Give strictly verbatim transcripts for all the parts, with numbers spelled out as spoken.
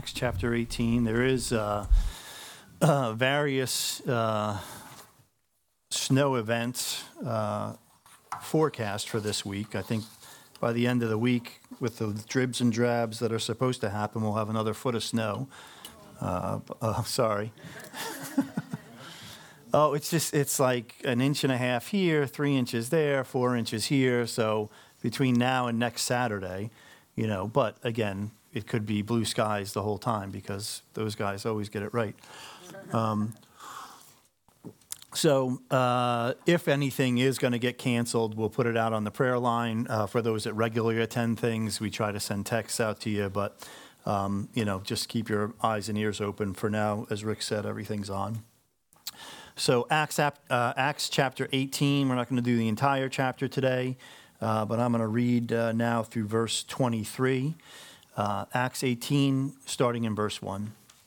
Acts chapter eighteen. There is uh, uh, various uh, snow events uh, forecast for this week. I think by the end of the week, with the dribs and drabs that are supposed to happen, we'll have another foot of snow. Uh, uh, sorry. Oh, it's just, it's like an inch and a half here, three inches there, four inches here. So between now and next Saturday, you know, but again, it could be blue skies the whole time because those guys always get it right. Um, so uh, if anything is going to get canceled, we'll put it out on the prayer line. Uh, for those that regularly attend things, we try to send texts out to you, but, um, you know, just keep your eyes and ears open. For now, as Rick said, everything's on. So Acts, uh, Acts chapter eighteen, we're not going to do the entire chapter today, uh, but I'm going to read uh, now through verse twenty-three. Uh, Acts eighteen, starting in verse one.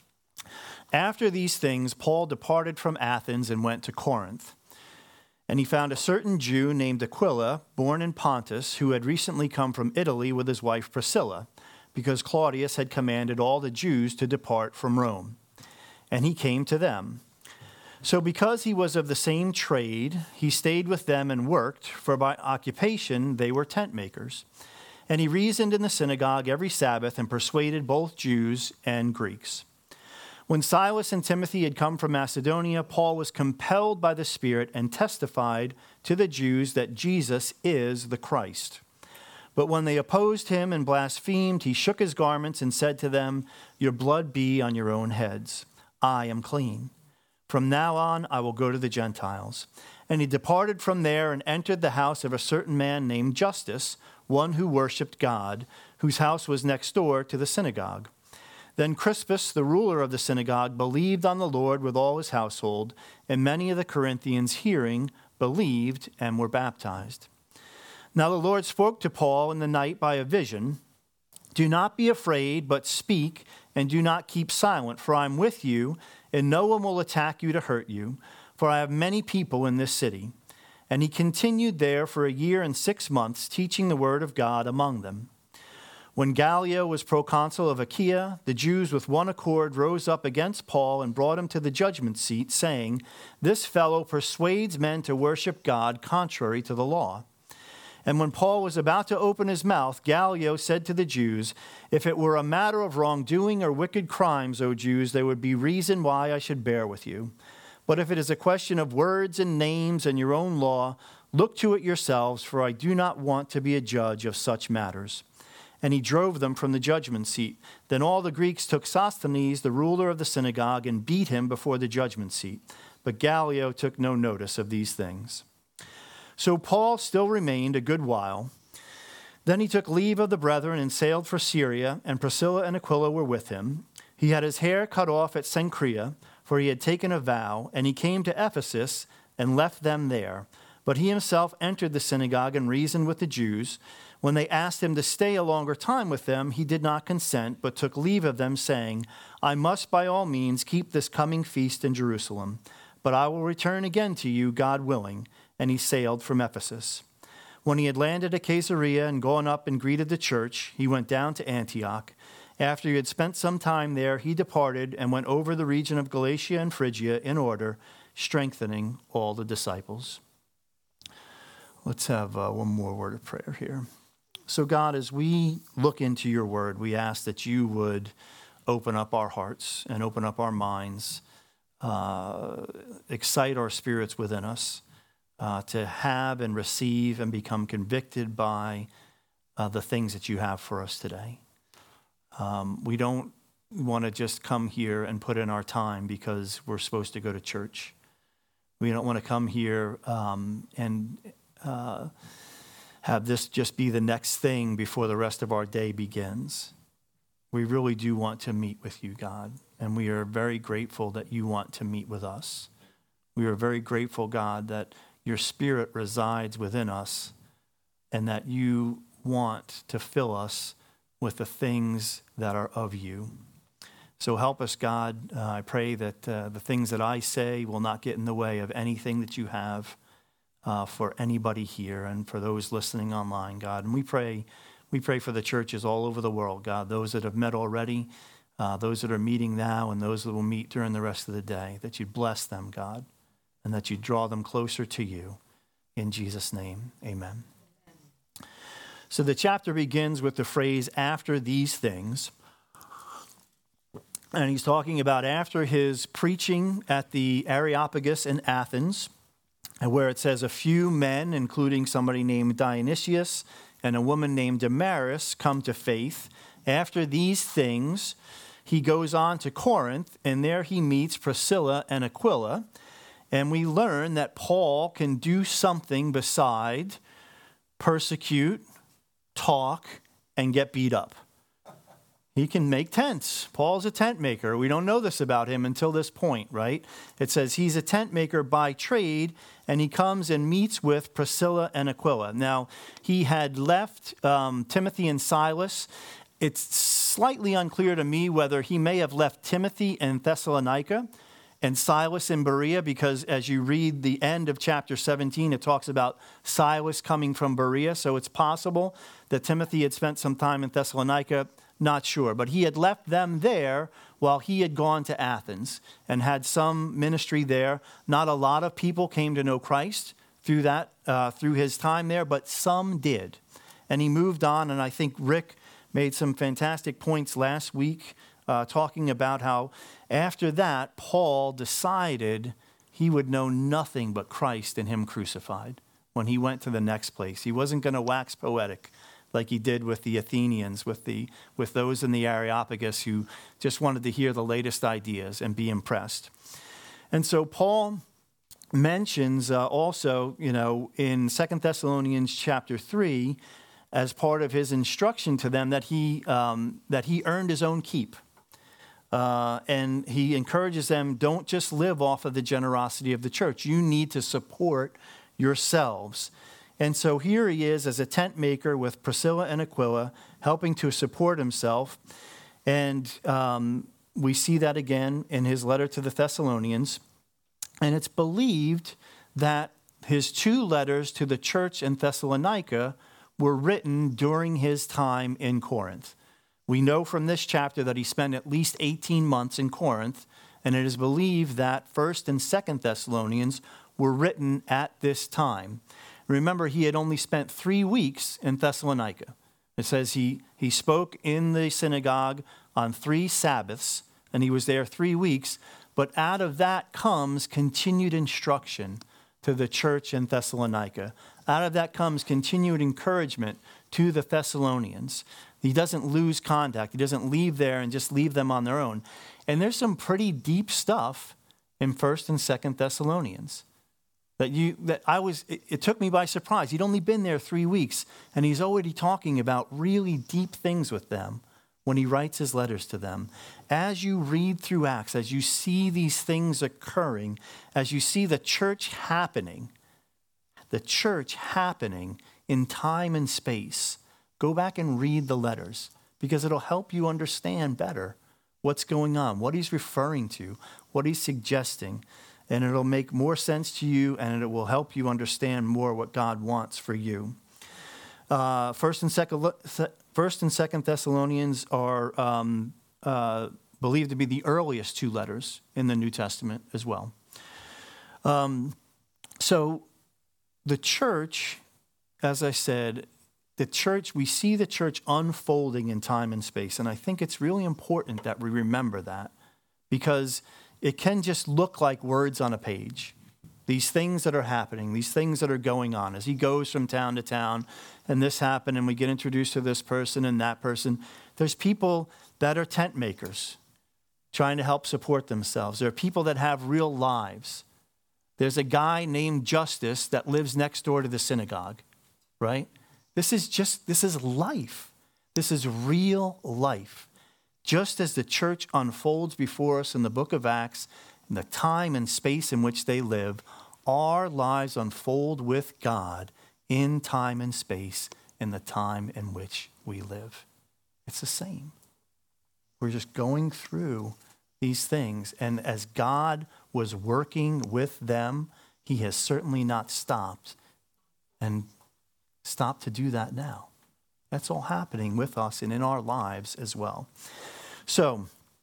After these things, Paul departed from Athens and went to Corinth. And he found a certain Jew named Aquila, born in Pontus, who had recently come from Italy with his wife Priscilla, because Claudius had commanded all the Jews to depart from Rome. And he came to them. So because he was of the same trade, he stayed with them and worked, for by occupation they were tent makers. And he reasoned in the synagogue every Sabbath and persuaded both Jews and Greeks. When Silas and Timothy had come from Macedonia, Paul was compelled by the Spirit and testified to the Jews that Jesus is the Christ. But when they opposed him and blasphemed, he shook his garments and said to them, "Your blood be on your own heads. I am clean. From now on, I will go to the Gentiles." And he departed from there and entered the house of a certain man named Justus, one who worshipped God, whose house was next door to the synagogue. Then Crispus, the ruler of the synagogue, believed on the Lord with all his household, and many of the Corinthians, hearing, believed and were baptized. Now the Lord spoke to Paul in the night by a vision. "Do not be afraid, but speak, and do not keep silent, for I am with you, and no one will attack you to hurt you, for I have many people in this city." And he continued there for a year and six months, teaching the word of God among them. When Gallio was proconsul of Achaia, the Jews with one accord rose up against Paul and brought him to the judgment seat, saying, "This fellow persuades men to worship God contrary to the law." And when Paul was about to open his mouth, Gallio said to the Jews, "If it were a matter of wrongdoing or wicked crimes, O Jews, there would be reason why I should bear with you. But if it is a question of words and names and your own law, look to it yourselves, for I do not want to be a judge of such matters." And he drove them from the judgment seat. Then all the Greeks took Sosthenes, the ruler of the synagogue, and beat him before the judgment seat. But Gallio took no notice of these things. So Paul still remained a good while. Then he took leave of the brethren and sailed for Syria, and Priscilla and Aquila were with him. He had his hair cut off at Cenchrea, for he had taken a vow, and he came to Ephesus and left them there. But he himself entered the synagogue and reasoned with the Jews. When they asked him to stay a longer time with them, he did not consent, but took leave of them, saying, "I must by all means keep this coming feast in Jerusalem, but I will return again to you, God willing." And he sailed from Ephesus. When he had landed at Caesarea and gone up and greeted the church, he went down to Antioch. After he had spent some time there, he departed and went over the region of Galatia and Phrygia in order, strengthening all the disciples. Let's have uh, one more word of prayer here. So God, as we look into your word, we ask that you would open up our hearts and open up our minds, uh, excite our spirits within us, Uh, to have and receive and become convicted by uh, the things that you have for us today. Um, we don't want to just come here and put in our time because we're supposed to go to church. We don't want to come here um, and uh, have this just be the next thing before the rest of our day begins. We really do want to meet with you, God, and we are very grateful that you want to meet with us. We are very grateful, God, that your Spirit resides within us and that you want to fill us with the things that are of you. So help us, God. Uh, I pray that uh, the things that I say will not get in the way of anything that you have uh, for anybody here and for those listening online, God. And we pray, we pray for the churches all over the world, God, those that have met already, uh, those that are meeting now and those that will meet during the rest of the day, that you'd bless them, God, and that you draw them closer to you. In Jesus' name, amen. So the chapter begins with the phrase, after these things. And he's talking about after his preaching at the Areopagus in Athens, and where it says a few men, including somebody named Dionysius and a woman named Damaris, come to faith. After these things, he goes on to Corinth, and there he meets Priscilla and Aquila. And we learn that Paul can do something beside persecute, talk, and get beat up. He can make tents. Paul's a tent maker. We don't know this about him until this point, right? It says he's a tent maker by trade, and he comes and meets with Priscilla and Aquila. Now, he had left um, Timothy and Silas. It's slightly unclear to me whether he may have left Timothy in Thessalonica and Silas in Berea, because as you read the end of chapter seventeen, it talks about Silas coming from Berea. So it's possible that Timothy had spent some time in Thessalonica, not sure. But he had left them there while he had gone to Athens and had some ministry there. Not a lot of people came to know Christ through that, uh, through his time there, but some did. And he moved on, and I think Rick made some fantastic points last week, Uh, talking about how after that, Paul decided he would know nothing but Christ and him crucified when he went to the next place. He wasn't going to wax poetic like he did with the Athenians, with the with those in the Areopagus who just wanted to hear the latest ideas and be impressed. And so Paul mentions uh, also, you know, in Second Thessalonians chapter three, as part of his instruction to them, that he um, that he earned his own keep. Uh, and he encourages them, don't just live off of the generosity of the church. You need to support yourselves. And so here he is as a tent maker with Priscilla and Aquila, helping to support himself. And um, we see that again in his letter to the Thessalonians. And it's believed that his two letters to the church in Thessalonica were written during his time in Corinth. We know from this chapter that he spent at least eighteen months in Corinth, and it is believed that First and Second Thessalonians were written at this time. Remember, he had only spent three weeks in Thessalonica. It says he, he spoke in the synagogue on three Sabbaths, and he was there three weeks, but out of that comes continued instruction to the church in Thessalonica. Out of that comes continued encouragement to the Thessalonians. He doesn't lose contact. He doesn't leave there and just leave them on their own. And there's some pretty deep stuff in First and Second Thessalonians that you that I was. It, it took me by surprise. He'd only been there three weeks, and he's already talking about really deep things with them when he writes his letters to them. As you read through Acts, as you see these things occurring, as you see the church happening, the church happening in time and space. Go back and read the letters, because it'll help you understand better what's going on, what he's referring to, what he's suggesting, and it'll make more sense to you, and it will help you understand more what God wants for you. Uh, First and Second, First and Second Thessalonians are um, uh, believed to be the earliest two letters in the New Testament as well. Um, so the church, as I said, the church, we see the church unfolding in time and space. And I think it's really important that we remember that, because it can just look like words on a page. These things that are happening, these things that are going on as he goes from town to town, and this happened, and we get introduced to this person and that person. There's people that are tent makers trying to help support themselves. There are people that have real lives. There's a guy named Justus that lives next door to the synagogue, right? This is just, this is life. This is real life. Just as the church unfolds before us in the book of Acts, in the time and space in which they live, our lives unfold with God in time and space in the time in which we live. It's the same. We're just going through these things. And as God was working with them, he has certainly not stopped and stopped to do that now. That's all happening with us and in our lives as well. So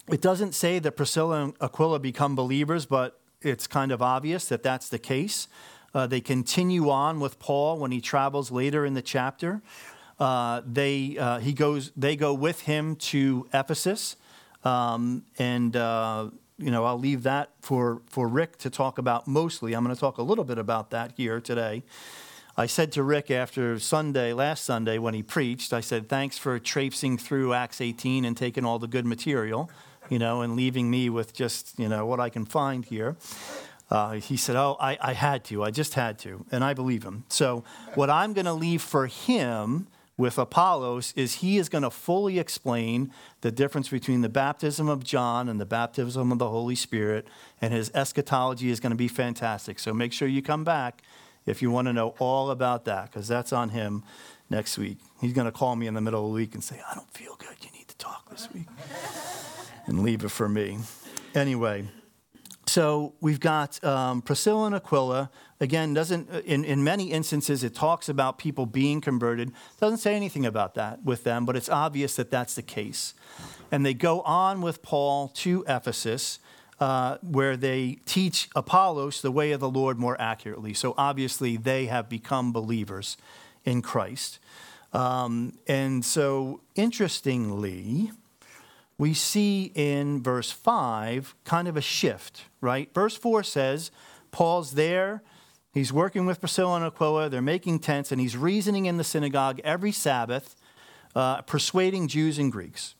It doesn't say that Priscilla and Aquila become believers, but it's kind of obvious that that's the case. Uh, they continue on with Paul when he travels later in the chapter. Uh, they uh, he goes. They go with him to Ephesus, um, and uh, you know I'll leave that for for Rick to talk about mostly. I'm going to talk a little bit about that here today. I said to Rick after Sunday, last Sunday when he preached, I said, thanks for traipsing through Acts eighteen and taking all the good material, you know, and leaving me with just, you know, what I can find here. Uh, he said, oh, I, I had to. I just had to. And I believe him. So what I'm going to leave for him with Apollos is he is going to fully explain the difference between the baptism of John and the baptism of the Holy Spirit. And his eschatology is going to be fantastic. So make sure you come back if you want to know all about that, because that's on him next week. He's going to call me in the middle of the week and say, I don't feel good. You need to talk this week. And leave it for me. Anyway. So we've got um, Priscilla and Aquila. Again, doesn't in, in many instances it talks about people being converted. Doesn't say anything about that with them, but it's obvious that that's the case. And they go on with Paul to Ephesus, uh, where they teach Apollos the way of the Lord more accurately. So obviously they have become believers in Christ. Um, and so interestingly, we see in verse five kind of a shift, right? Verse four says, Paul's there, he's working with Priscilla and Aquila, they're making tents, and he's reasoning in the synagogue every Sabbath, uh, persuading Jews and Greeks.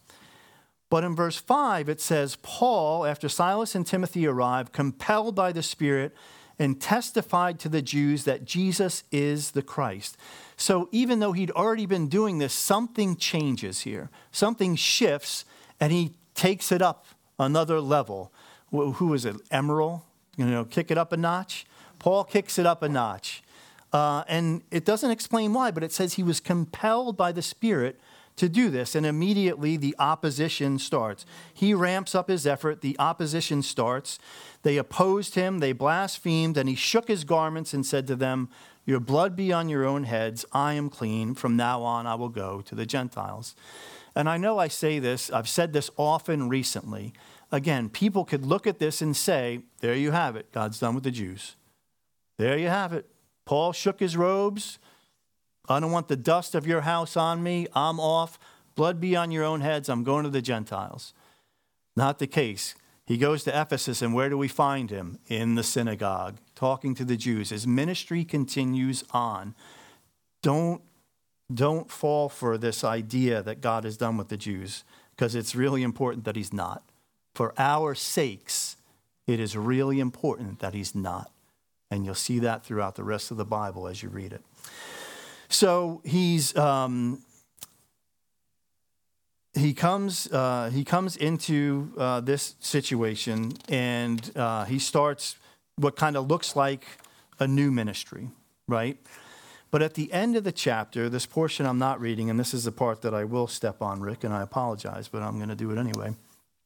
But in verse five, it says, Paul, after Silas and Timothy arrived, compelled by the Spirit, and testified to the Jews that Jesus is the Christ. So even though he'd already been doing this, something changes here. Something shifts, and he takes it up another level. Who is it? Emerald? You know, kick it up a notch? Paul kicks it up a notch. Uh, and it doesn't explain why, but it says he was compelled by the Spirit to do this. And immediately the opposition starts. He ramps up his effort. The opposition starts. They opposed him. They blasphemed. And he shook his garments and said to them, your blood be on your own heads. I am clean. From now on, I will go to the Gentiles. And I know I say this, I've said this often recently. Again, people could look at this and say, there you have it, God's done with the Jews. There you have it. Paul shook his robes. I don't want the dust of your house on me. I'm off. Blood be on your own heads. I'm going to the Gentiles. Not the case. He goes to Ephesus, and where do we find him? In the synagogue, talking to the Jews. His ministry continues on. Don't Don't fall for this idea that God is done with the Jews, because it's really important that he's not. For our sakes, it is really important that he's not. And you'll see that throughout the rest of the Bible as you read it. So he's um, he comes uh, he comes into uh, this situation, and uh, he starts what kind of looks like a new ministry, right? But at the end of the chapter, this portion I'm not reading, and this is the part that I will step on, Rick, and I apologize, but I'm going to do it anyway.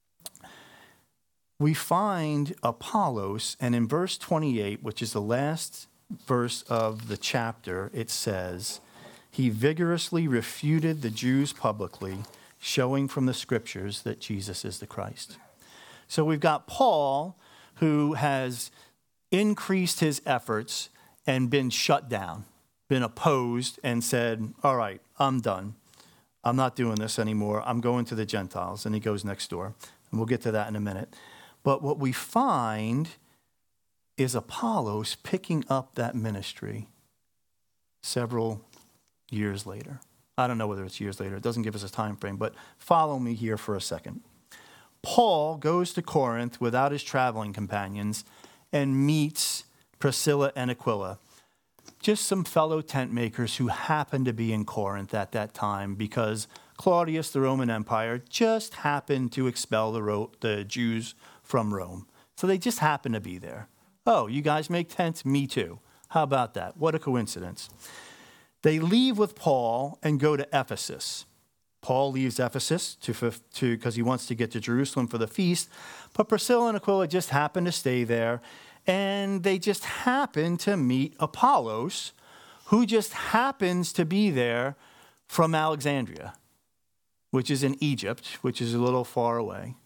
We find Apollos, and in verse twenty-eight, which is the last verse of the chapter, it says, he vigorously refuted the Jews publicly, showing from the scriptures that Jesus is the Christ. So we've got Paul, who has increased his efforts and been shut down, been opposed, and said, all right, I'm done. I'm not doing this anymore. I'm going to the Gentiles. And he goes next door. And we'll get to that in a minute. But what we find is Apollos picking up that ministry several years later. I don't know whether it's years later. It doesn't give us a time frame, but follow me here for a second. Paul goes to Corinth without his traveling companions and meets Priscilla and Aquila, just some fellow tent makers who happened to be in Corinth at that time because Claudius, the Roman Empire, just happened to expel the, Ro- the Jews from Rome. So they just happened to be there. Oh, you guys make tents? Me too. How about that? What a coincidence. They leave with Paul and go to Ephesus. Paul leaves Ephesus to to because he wants to get to Jerusalem for the feast, but Priscilla and Aquila just happen to stay there, and they just happen to meet Apollos, who just happens to be there from Alexandria, which is in Egypt, which is a little far away.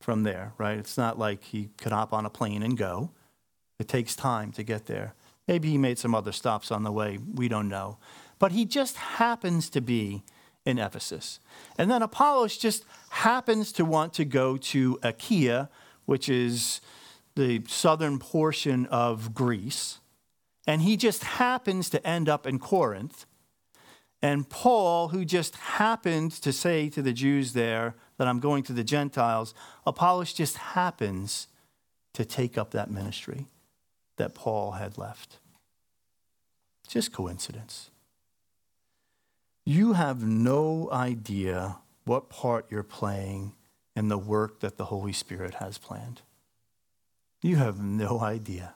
from there, right? It's not like he could hop on a plane and go. It takes time to get there. Maybe he made some other stops on the way. We don't know. But he just happens to be in Ephesus. And then Apollos just happens to want to go to Achaia, which is the southern portion of Greece. And he just happens to end up in Corinth. And Paul, who just happened to say to the Jews there that I'm going to the Gentiles, Apollos just happens to take up that ministry that Paul had left. Just coincidence. You have no idea what part you're playing in the work that the Holy Spirit has planned. You have no idea.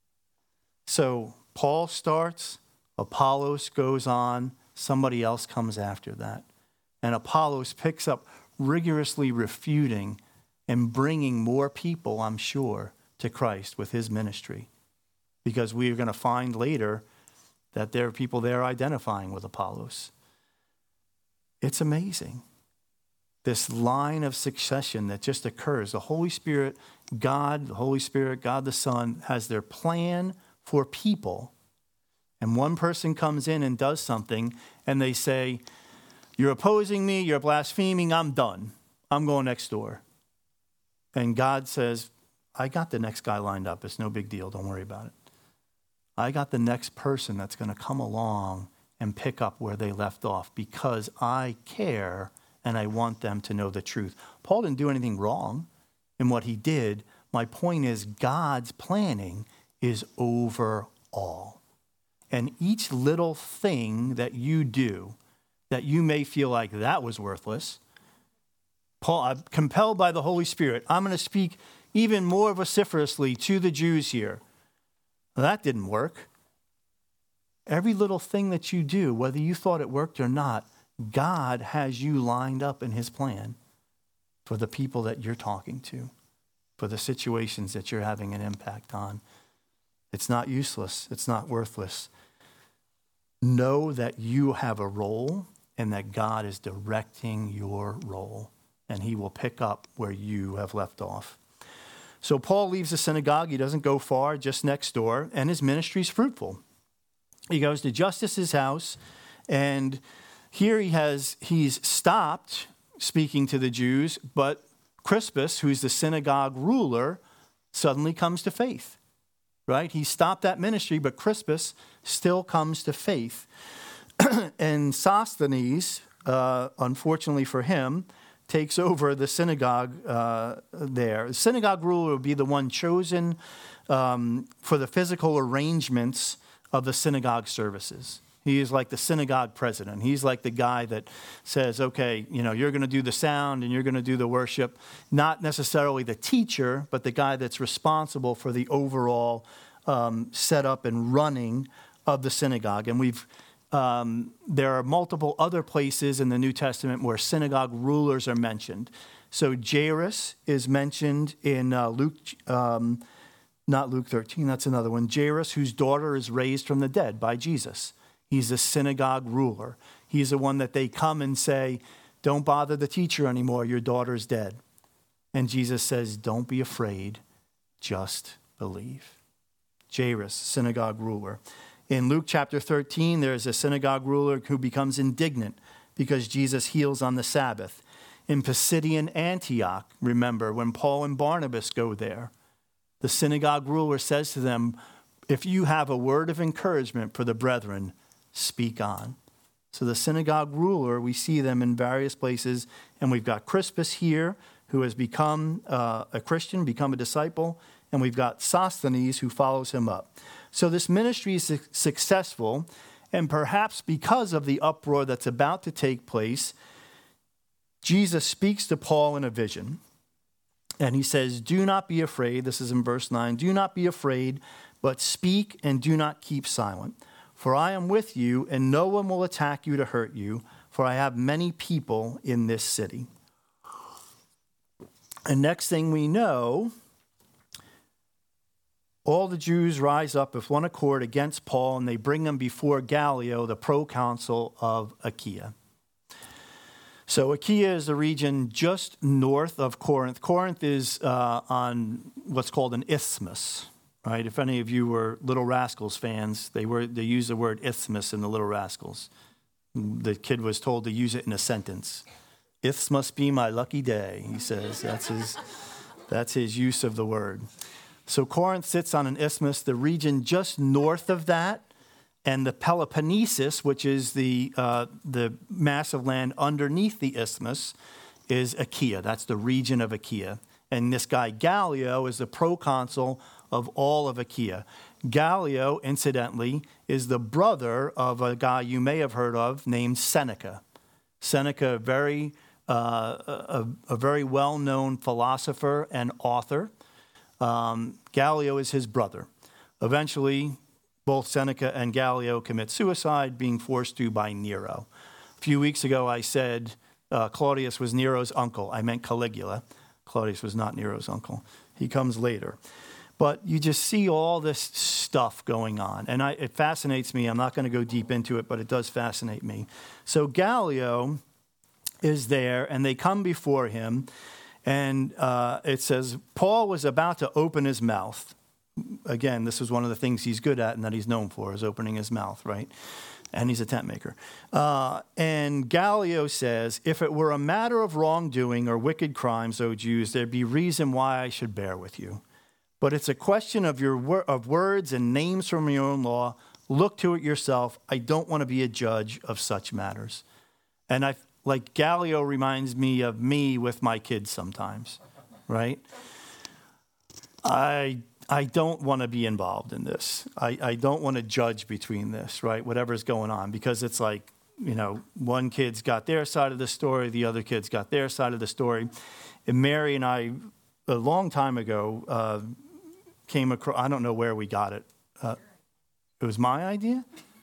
So Paul starts, Apollos goes on, somebody else comes after that. And Apollos picks up rigorously refuting and bringing more people, I'm sure, to Christ with his ministry. Because we are going to find later that there are people there identifying with Apollos. It's amazing. This line of succession that just occurs. The Holy Spirit, God, the Holy Spirit, God the Son, has their plan for people. And one person comes in and does something, and they say, you're opposing me, you're blaspheming, I'm done. I'm going next door. And God says, I got the next guy lined up. It's no big deal. Don't worry about it. I got the next person that's going to come along and pick up where they left off because I care and I want them to know the truth. Paul didn't do anything wrong in what he did. My point is God's planning is over all. And each little thing that you do that you may feel like that was worthless, Paul, I'm compelled by the Holy Spirit, I'm going to speak even more vociferously to the Jews here. Well, that didn't work. Every little thing that you do, whether you thought it worked or not, God has you lined up in his plan for the people that you're talking to, for the situations that you're having an impact on. It's not useless. It's not worthless. Know that you have a role and that God is directing your role, and he will pick up where you have left off. So Paul leaves the synagogue. He doesn't go far, just next door, and his ministry is fruitful. He goes to Justus's house, and here he has he's stopped speaking to the Jews, but Crispus, who's the synagogue ruler, suddenly comes to faith. Right? He stopped that ministry, but Crispus still comes to faith. And Sosthenes, uh, unfortunately for him, takes over the synagogue uh, there. The synagogue ruler would be the one chosen um, for the physical arrangements of the synagogue services. He is like the synagogue president. He's like the guy that says, okay, you know, you're going to do the sound and you're going to do the worship. Not necessarily the teacher, but the guy that's responsible for the overall um, setup and running of the synagogue. And we've um, there are multiple other places in the New Testament where synagogue rulers are mentioned. So Jairus is mentioned in uh, Luke, um, not Luke thirteen, that's another one. Jairus, whose daughter is raised from the dead by Jesus. He's a synagogue ruler. He's the one that they come and say, don't bother the teacher anymore, your daughter's dead. And Jesus says, don't be afraid, just believe. Jairus, synagogue ruler. In Luke chapter thirteen, there's a synagogue ruler who becomes indignant because Jesus heals on the Sabbath. In Pisidian Antioch, remember, when Paul and Barnabas go there, the synagogue ruler says to them, if you have a word of encouragement for the brethren, speak on. So the synagogue ruler, we see them in various places, and we've got Crispus here, who has become uh, a Christian, become a disciple, and we've got Sosthenes, who follows him up. So this ministry is su- successful, and perhaps because of the uproar that's about to take place, Jesus speaks to Paul in a vision, and he says, do not be afraid. This is in verse nine. Do not be afraid, but speak and do not keep silent. For I am with you, and no one will attack you to hurt you, for I have many people in this city. And next thing we know, all the Jews rise up with one accord against Paul, and they bring him before Gallio, the proconsul of Achaia. So Achaia is the region just north of Corinth. Corinth is uh, on what's called an isthmus, right? If any of you were Little Rascals fans, they were they use the word isthmus in the Little Rascals. The kid was told to use it in a sentence. Isthmus must be my lucky day, he says. That's his, that's his use of the word. So Corinth sits on an isthmus, the region just north of that, and the Peloponnesus, which is the uh, the mass of land underneath the isthmus, is Achaia. That's the region of Achaia. And this guy Gallio is the proconsul of all of Achaia. Gallio, incidentally, is the brother of a guy you may have heard of named Seneca. Seneca, a very, uh, a, a very well-known philosopher and author. Um, Gallio is his brother. Eventually, both Seneca and Gallio commit suicide, being forced to by Nero. A few weeks ago, I said uh, Claudius was Nero's uncle. I meant Caligula. Claudius was not Nero's uncle. He comes later. But you just see all this stuff going on. And I, it fascinates me. I'm not going to go deep into it, but it does fascinate me. So Gallio is there, and they come before him. And uh, it says, Paul was about to open his mouth. Again, this is one of the things he's good at and that he's known for, is opening his mouth, right? And he's a tent maker. Uh, and Gallio says, if it were a matter of wrongdoing or wicked crimes, O Jews, there'd be reason why I should bear with you. But it's a question of your wor- of words and names from your own law. Look to it yourself. I don't want to be a judge of such matters. And I, like Gallio reminds me of me with my kids sometimes, right? I I don't want to be involved in this. I, I don't want to judge between this, right? Whatever's going on, because it's like, you know, one kid's got their side of the story, the other kid's got their side of the story. And Mary and I, a long time ago, uh, came across, I don't know where we got it. Uh, it was my idea?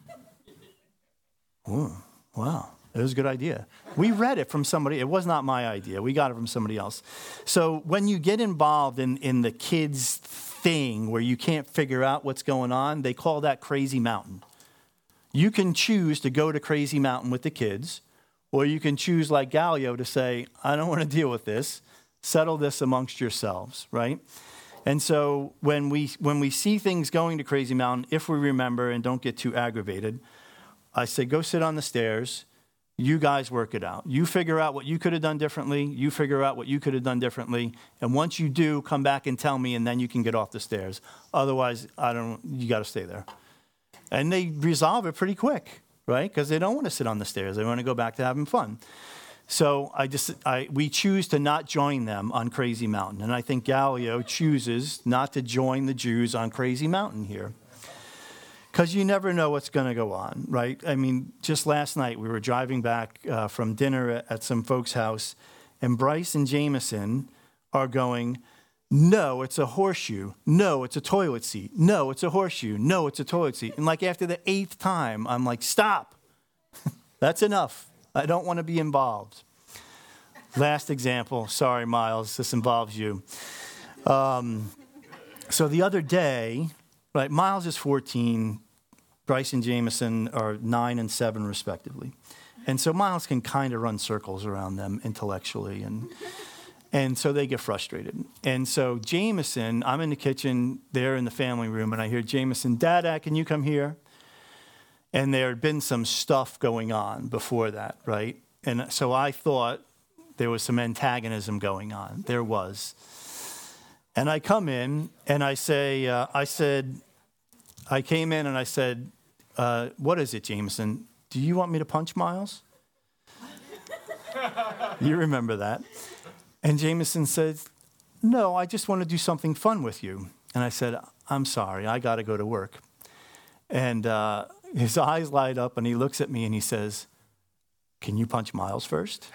Ooh, wow. It was a good idea. We read it from somebody. It was not my idea. We got it from somebody else. So when you get involved in, in the kids' thing where you can't figure out what's going on, they call that Crazy Mountain. You can choose to go to Crazy Mountain with the kids, or you can choose like Gallio to say, I don't want to deal with this. Settle this amongst yourselves, right? And so when we when we see things going to Crazy Mountain, if we remember and don't get too aggravated, I say, go sit on the stairs. You guys work it out. You figure out what you could have done differently. You figure out what you could have done differently. And once you do, come back and tell me, and then you can get off the stairs. Otherwise, I don't. You got to stay there. And they resolve it pretty quick, right? Because they don't want to sit on the stairs. They want to go back to having fun. So I just, I, we choose to not join them on Crazy Mountain. And I think Gallio chooses not to join the Jews on Crazy Mountain here. Because you never know what's going to go on, right? I mean, just last night we were driving back uh, from dinner at, at some folks' house, and Bryce and Jameson are going, no, it's a horseshoe. No, it's a toilet seat. No, it's a horseshoe. No, it's a toilet seat. And like after the eighth time, I'm like, stop. That's enough. I don't want to be involved. Last example. Sorry, Miles. This involves you. Um, so the other day, right, Miles is fourteen. Bryce and Jameson are nine and seven, respectively. And so Miles can kind of run circles around them intellectually. And and so they get frustrated. And so Jameson, I'm in the kitchen, they're in the family room, and I hear Jameson, Dada, can you come here? And there had been some stuff going on before that, right? And so I thought there was some antagonism going on. There was. And I come in and I say, uh, I said, I came in and I said, uh, what is it, Jameson? Do you want me to punch Miles? You remember that. And Jameson says, no, I just want to do something fun with you. And I said, I'm sorry, I got to go to work. And uh, his eyes light up and he looks at me and he says, can you punch Miles first?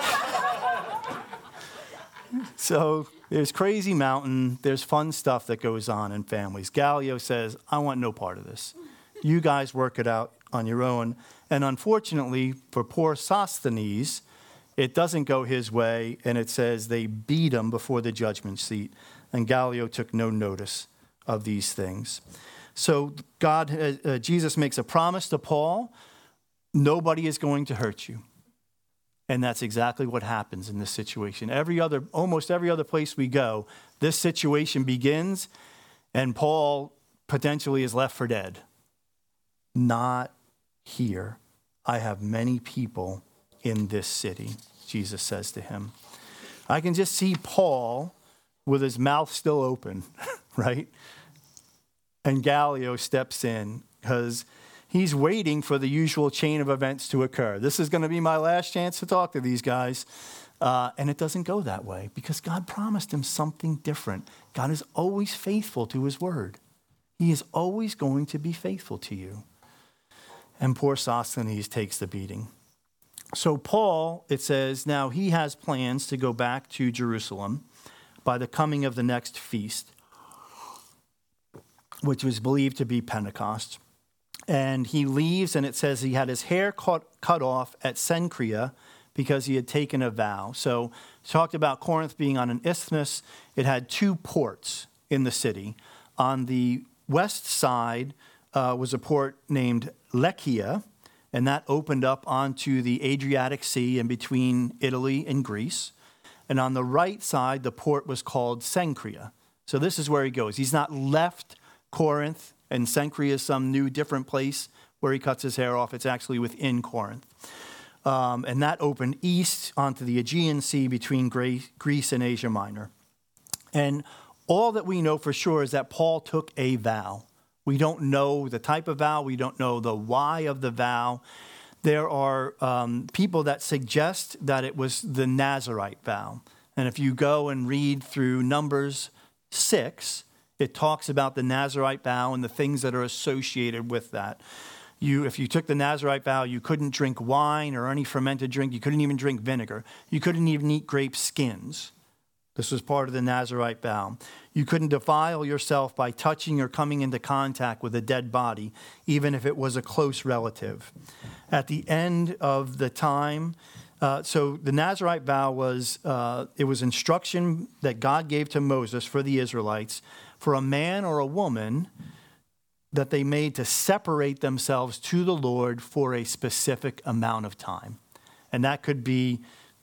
So there's Crazy Mountain. There's fun stuff that goes on in families. Gallio says, I want no part of this. You guys work it out on your own. And unfortunately, for poor Sosthenes, it doesn't go his way, and it says they beat him before the judgment seat. And Gallio took no notice of these things. So God, uh, Jesus makes a promise to Paul, nobody is going to hurt you. And that's exactly what happens in this situation. Every other, almost every other place we go, this situation begins and Paul potentially is left for dead. Not here. I have many people in this city, Jesus says to him. I can just see Paul with his mouth still open, right? And Gallio steps in because he's waiting for the usual chain of events to occur. This is going to be my last chance to talk to these guys. Uh, and it doesn't go that way because God promised him something different. God is always faithful to his word. He is always going to be faithful to you. And poor Sosthenes takes the beating. So Paul, it says, now he has plans to go back to Jerusalem by the coming of the next feast, which was believed to be Pentecost. And he leaves, and it says he had his hair cut, cut off at Cenchrea because he had taken a vow. So talked about Corinth being on an isthmus. It had two ports in the city. On the west side uh, was a port named Lechia, and that opened up onto the Adriatic Sea in between Italy and Greece. And on the right side, the port was called Cenchrea. So this is where he goes. He's not left Corinth, and Cenchrea is some new different place where he cuts his hair off. It's actually within Corinth. Um, and that opened east onto the Aegean Sea between Greece and Asia Minor. And all that we know for sure is that Paul took a vow. We don't know the type of vow. We don't know the why of the vow. There are um, people that suggest that it was the Nazirite vow. And if you go and read through Numbers six, it talks about the Nazirite vow and the things that are associated with that. You, if you took the Nazirite vow, you couldn't drink wine or any fermented drink. You couldn't even drink vinegar. You couldn't even eat grape skins. This was part of the Nazirite vow. You couldn't defile yourself by touching or coming into contact with a dead body, even if it was a close relative. At the end of the time, uh, so the Nazirite vow was, uh, it was instruction that God gave to Moses for the Israelites for a man or a woman that they made to separate themselves to the Lord for a specific amount of time. And that could be,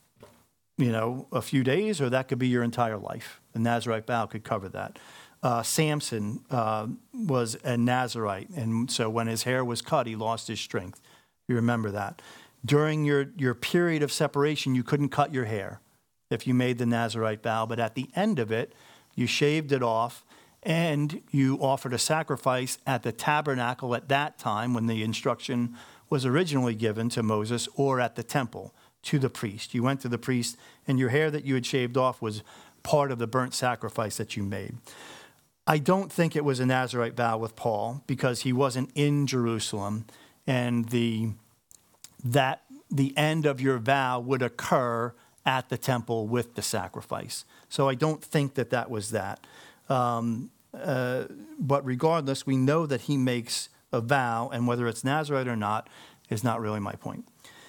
you know, a few days, or that could be your entire life. The Nazirite vow could cover that. Uh, Samson uh, was a Nazirite, and so when his hair was cut, he lost his strength. You remember that. During your, your period of separation, you couldn't cut your hair if you made the Nazirite vow, but at the end of it, you shaved it off, and you offered a sacrifice at the tabernacle at that time when the instruction was originally given to Moses, or at the temple to the priest. You went to the priest, and your hair that you had shaved off was part of the burnt sacrifice that you made. I don't think it was a Nazirite vow with Paul because he wasn't in Jerusalem, and the that the end of your vow would occur at the temple with the sacrifice. So I don't think that that was that. Um, uh, but regardless, we know that he makes a vow, and whether it's Nazirite or not is not really my point.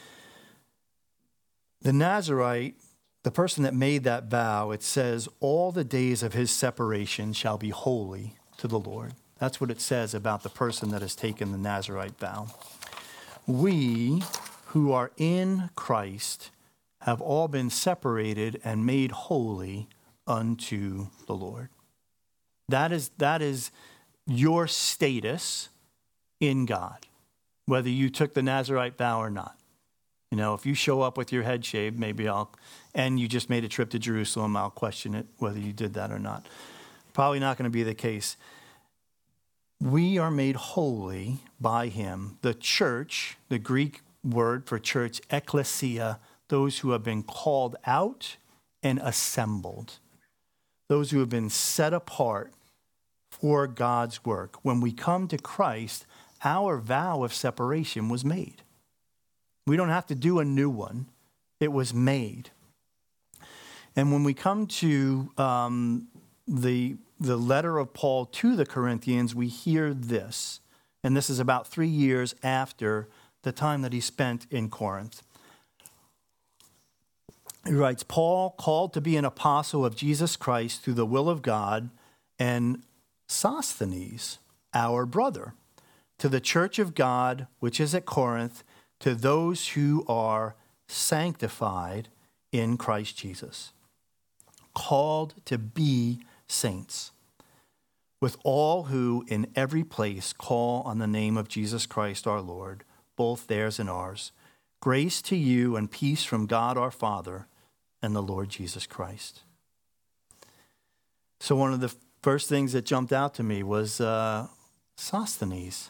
The Nazirite, the person that made that vow, it says, all the days of his separation shall be holy to the Lord. That's what it says about the person that has taken the Nazirite vow. We who are in Christ have all been separated and made holy unto the Lord. That is, that is your status in God, whether you took the Nazirite vow or not. You know, if you show up with your head shaved, maybe I'll, and you just made a trip to Jerusalem, I'll question it, whether you did that or not. Probably not going to be the case. We are made holy by him. The church, the Greek word for church, ekklesia, those who have been called out and assembled. Those who have been set apart for God's work. When we come to Christ, our vow of separation was made. We don't have to do a new one. It was made. And when we come to um, the, the letter of Paul to the Corinthians, we hear this. And this is about three years after the time that he spent in Corinth. He writes, Paul, called to be an apostle of Jesus Christ through the will of God, and Sosthenes, our brother, to the church of God, which is at Corinth, to those who are sanctified in Christ Jesus, called to be saints, with all who in every place call on the name of Jesus Christ our Lord, both theirs and ours. Grace to you and peace from God our Father and the Lord Jesus Christ. So one of the first things that jumped out to me was uh, Sosthenes.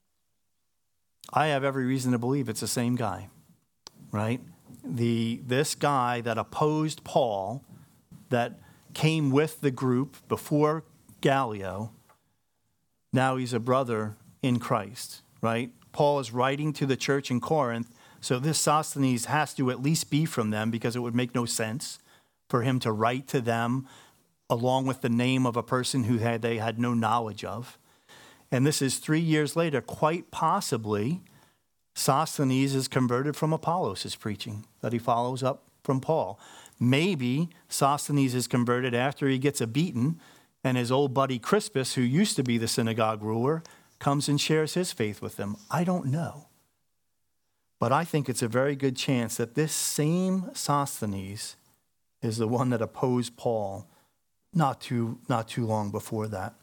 I have every reason to believe it's the same guy, right? The this guy that opposed Paul, that came with the group before Gallio, now he's a brother in Christ, right? Paul is writing to the church in Corinth, so this Sosthenes has to at least be from them, because it would make no sense for him to write to them along with the name of a person who had, they had no knowledge of. And this is three years later. Quite possibly, Sosthenes is converted from Apollos' preaching that he follows up from Paul. Maybe Sosthenes is converted after he gets a beating, and his old buddy Crispus, who used to be the synagogue ruler, comes and shares his faith with them. I don't know. But I think it's a very good chance that this same Sosthenes is the one that opposed Paul not too, not too long before that.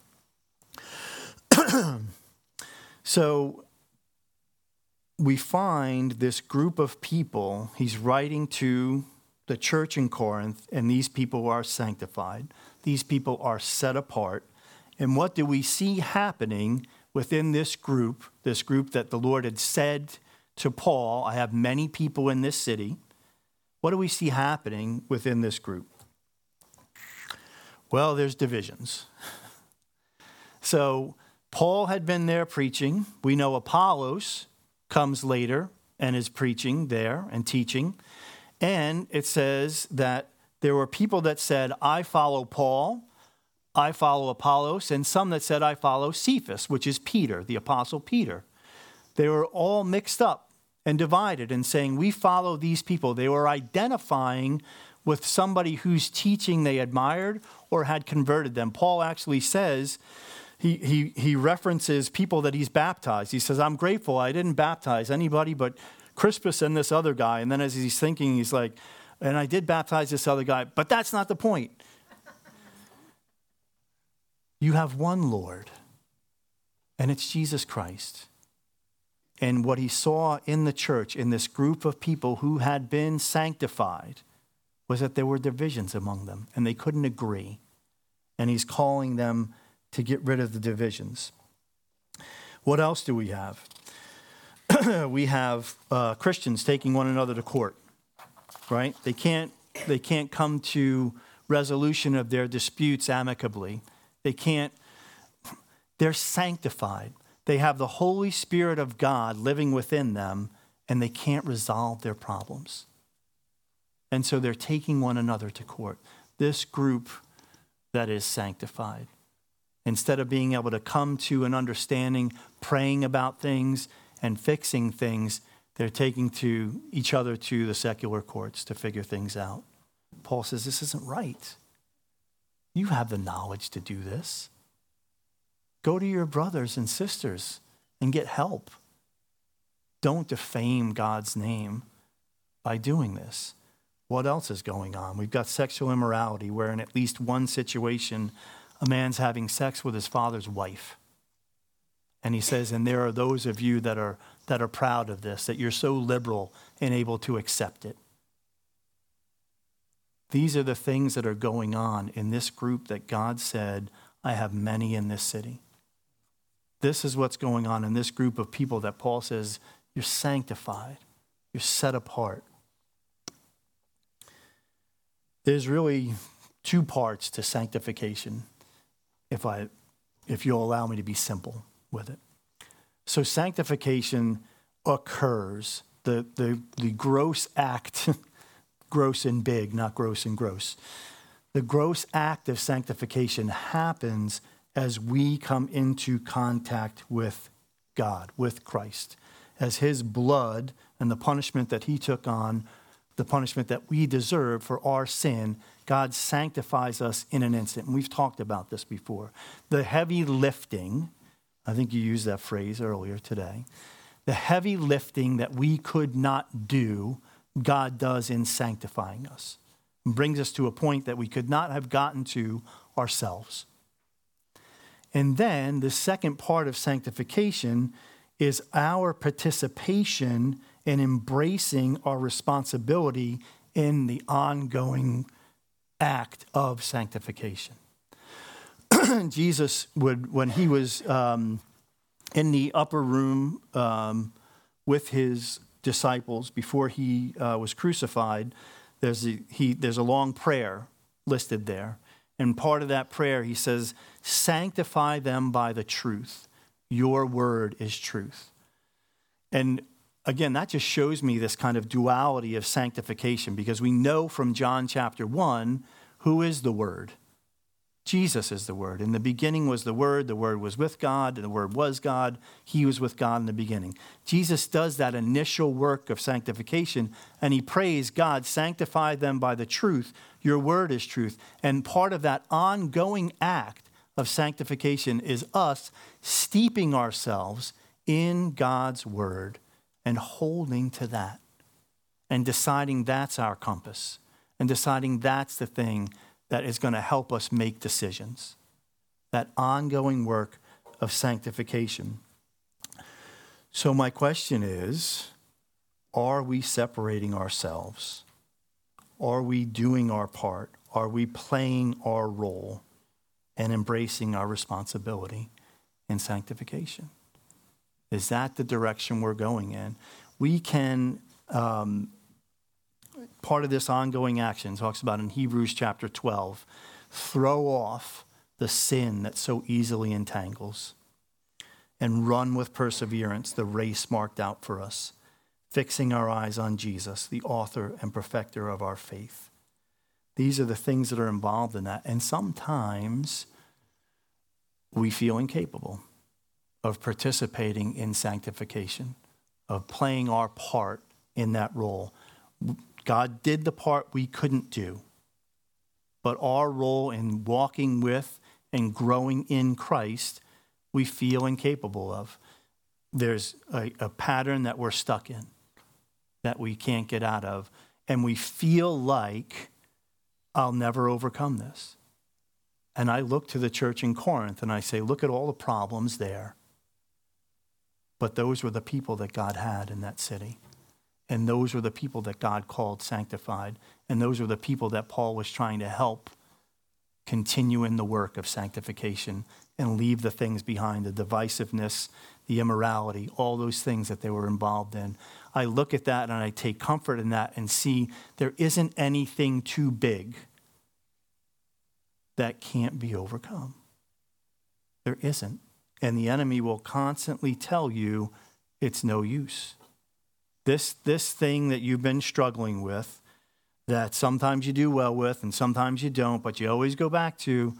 So we find this group of people, he's writing to the church in Corinth, and these people are sanctified. These people are set apart. And what do we see happening within this group, this group that the Lord had said to Paul, I have many people in this city? What do we see happening within this group? Well, there's divisions. So Paul had been there preaching. We know Apollos comes later and is preaching there and teaching. And it says that there were people that said, I follow Paul, I follow Apollos, and some that said, I follow Cephas, which is Peter, the apostle Peter. They were all mixed up and divided and saying, we follow these people. They were identifying with somebody whose teaching they admired or had converted them. Paul actually says, he, he, he references people that he's baptized. He says, I'm grateful I didn't baptize anybody but Crispus and this other guy. And then as he's thinking, he's like, and I did baptize this other guy, but that's not the point. You have one Lord, and it's Jesus Christ. And what he saw in the church, in this group of people who had been sanctified, was that there were divisions among them, and they couldn't agree. And he's calling them to get rid of the divisions. What else do we have? We have uh, Christians taking one another to court, right? They can't, they can't come to resolution of their disputes amicably. They can't, they're sanctified. They have the Holy Spirit of God living within them, and they can't resolve their problems. And so they're taking one another to court. This group that is sanctified, instead of being able to come to an understanding, praying about things and fixing things, they're taking to each other to the secular courts to figure things out. Paul says, this isn't right. You have the knowledge to do this. Go to your brothers and sisters and get help. Don't defame God's name by doing this. What else is going on? We've got sexual immorality, where in at least one situation, a man's having sex with his father's wife. And he says, and there are those of you that are that are proud of this, that you're so liberal and able to accept it. These are the things that are going on in this group that God said, I have many in this city. This is what's going on in this group of people that Paul says, you're sanctified, you're set apart. There's really two parts to sanctification, if I, if you'll allow me to be simple with it. So sanctification occurs, the, the, the gross act, gross and big, not gross and gross. The gross act of sanctification happens as we come into contact with God, with Christ, as his blood and the punishment that he took on, the punishment that we deserve for our sin, God sanctifies us in an instant. And we've talked about this before. The heavy lifting, I think you used that phrase earlier today, the heavy lifting that we could not do God does in sanctifying us. It brings us to a point that we could not have gotten to ourselves. And then the second part of sanctification is our participation in embracing our responsibility in the ongoing act of sanctification. Jesus would, when he was um, in the upper room um, with his disciples before he uh, was crucified, there's a, he, there's a long prayer listed there. And part of that prayer, he says, sanctify them by the truth. Your word is truth. And again, that just shows me this kind of duality of sanctification, because we know from John chapter one, who is the Word? Jesus is the Word. In the beginning was the Word. The Word was with God. The Word was God. He was with God in the beginning. Jesus does that initial work of sanctification, and he prays, God, sanctify them by the truth. Your word is truth. And part of that ongoing act of sanctification is us steeping ourselves in God's word and holding to that and deciding that's our compass and deciding that's the thing that is going to help us make decisions. That ongoing work of sanctification. So my question is, are we separating ourselves? Are we doing our part? Are we playing our role and embracing our responsibility in sanctification? Is that the direction we're going in? We can, um, part of this ongoing action talks about in Hebrews chapter twelve, throw off the sin that so easily entangles and run with perseverance the race marked out for us, fixing our eyes on Jesus, the author and perfecter of our faith. These are the things that are involved in that. And sometimes we feel incapable of participating in sanctification, of playing our part in that role. God did the part we couldn't do, but our role in walking with and growing in Christ, we feel incapable of. There's a, a pattern that we're stuck in, that we can't get out of, and we feel like, I'll never overcome this. And I look to the church in Corinth and I say, look at all the problems there. But those were the people that God had in that city. And those were the people that God called sanctified. And those were the people that Paul was trying to help continue in the work of sanctification and leave the things behind, the divisiveness, the immorality, all those things that they were involved in. I look at that and I take comfort in that and see there isn't anything too big that can't be overcome. There isn't. And the enemy will constantly tell you it's no use. This, this thing that you've been struggling with, that sometimes you do well with and sometimes you don't, but you always go back to,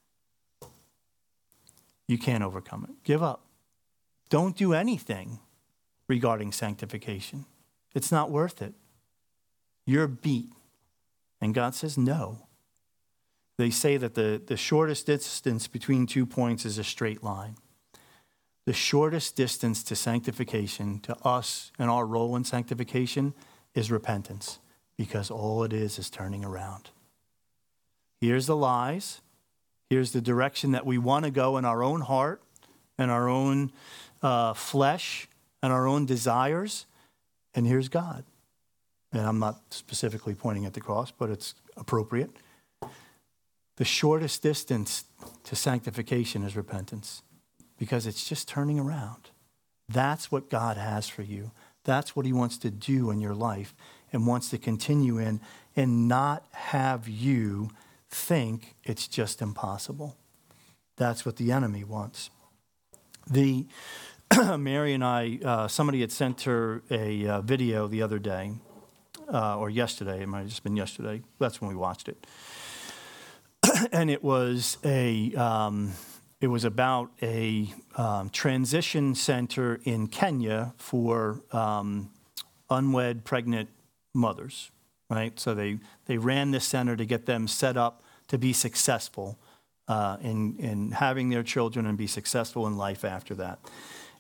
you can't overcome it. Give up. Don't do anything regarding sanctification. It's not worth it. You're beat. And God says no. They say that the, the shortest distance between two points is a straight line. The shortest distance to sanctification, to us and our role in sanctification, is repentance, because all it is is turning around. Here's the lies. Here's the direction that we want to go in our own heart and our own uh, flesh and our own desires. And here's God. And I'm not specifically pointing at the cross, but it's appropriate. The shortest distance to sanctification is repentance, because it's just turning around. That's what God has for you. That's what he wants to do in your life and wants to continue in, and not have you think it's just impossible. That's what the enemy wants. The Mary and I, uh, somebody had sent her a uh, video the other day, uh, or yesterday. It might have just been yesterday. That's when we watched it. And it was a, um, it was about a um, transition center in Kenya for um, unwed pregnant mothers, right? So they, they ran this center to get them set up to be successful uh, in, in having their children and be successful in life after that.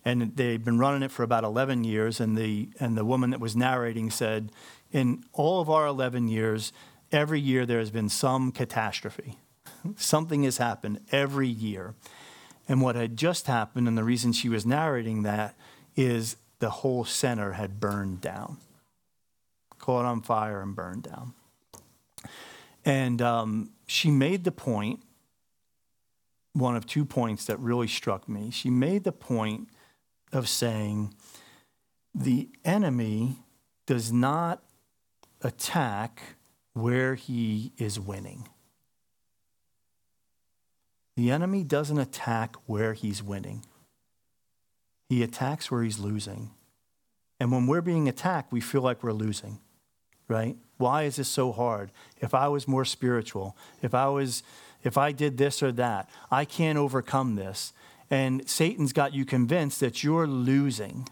And they'd been running it for about eleven years, and the and the woman that was narrating said, in all of our eleven years, every year there has been some catastrophe. Something has happened every year. And what had just happened, and the reason she was narrating that, is the whole center had burned down. Caught on fire and burned down. And um, she made the point, one of two points that really struck me. She made the point of saying the enemy does not attack where he is winning. The enemy doesn't attack where he's winning. He attacks where he's losing. And when we're being attacked, we feel like we're losing, right? Why is this so hard? If I was more spiritual, if I was, if I did this or that, I can't overcome this. And Satan's got you convinced that you're losing.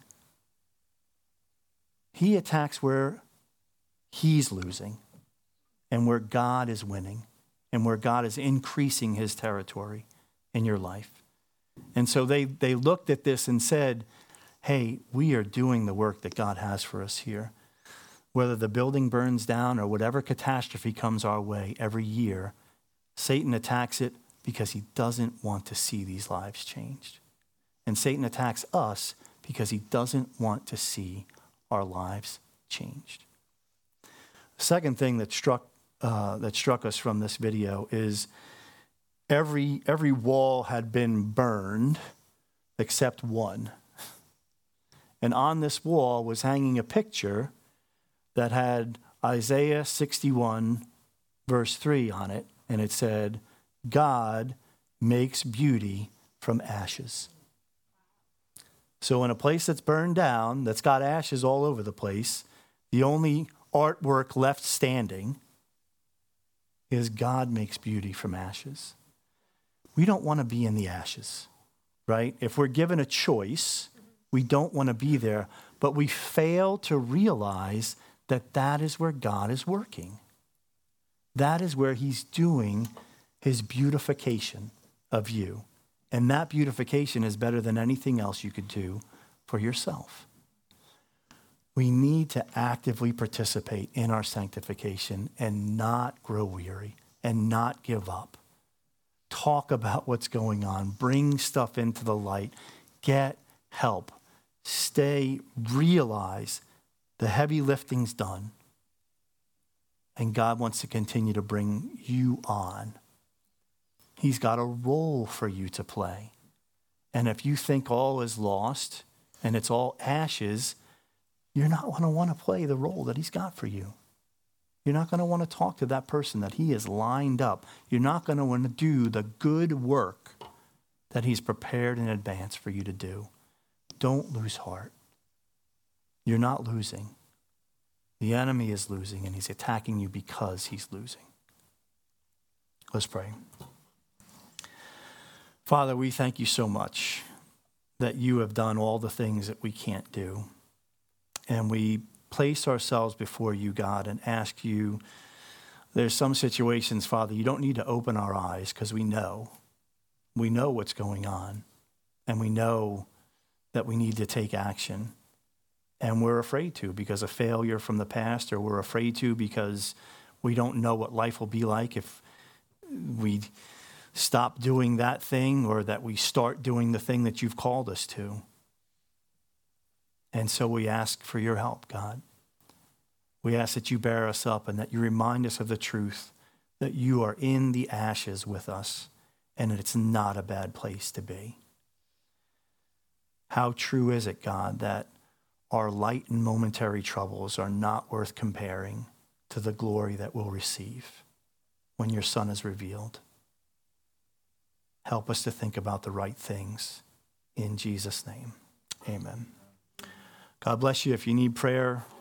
He attacks where he's losing and where God is winning and where God is increasing his territory in your life. And so they, they looked at this and said, hey, we are doing the work that God has for us here. Whether the building burns down or whatever catastrophe comes our way every year, Satan attacks it because he doesn't want to see these lives changed. And Satan attacks us because he doesn't want to see our lives changed. The second thing that struck uh, that struck us from this video is every every wall had been burned except one. And on this wall was hanging a picture that had Isaiah sixty-one, verse three on it, and it said, God makes beauty from ashes. So in a place that's burned down, that's got ashes all over the place, the only artwork left standing is God makes beauty from ashes. We don't want to be in the ashes, right? If we're given a choice, we don't want to be there, but we fail to realize that that is where God is working. That is where he's doing his beautification of you. And that beautification is better than anything else you could do for yourself. We need to actively participate in our sanctification and not grow weary and not give up. Talk about what's going on. Bring stuff into the light. Get help. Stay, realize the heavy lifting's done. And God wants to continue to bring you on. He's got a role for you to play. And if you think all is lost and it's all ashes, you're not going to want to play the role that he's got for you. You're not going to want to talk to that person that he has lined up. You're not going to want to do the good work that he's prepared in advance for you to do. Don't lose heart. You're not losing. The enemy is losing, and he's attacking you because he's losing. Let's pray. Father, we thank you so much that you have done all the things that we can't do. And we place ourselves before you, God, and ask you, there's some situations, Father, you don't need to open our eyes because we know. We know what's going on. And we know that we need to take action. And we're afraid to because of failure from the past, or we're afraid to because we don't know what life will be like if we stop doing that thing or that we start doing the thing that you've called us to. And so we ask for your help, God. We ask that you bear us up and that you remind us of the truth that you are in the ashes with us and that it's not a bad place to be. How true is it, God, that our light and momentary troubles are not worth comparing to the glory that we'll receive when your Son is revealed. Help us to think about the right things. In Jesus' name, amen. God bless you. If you need prayer,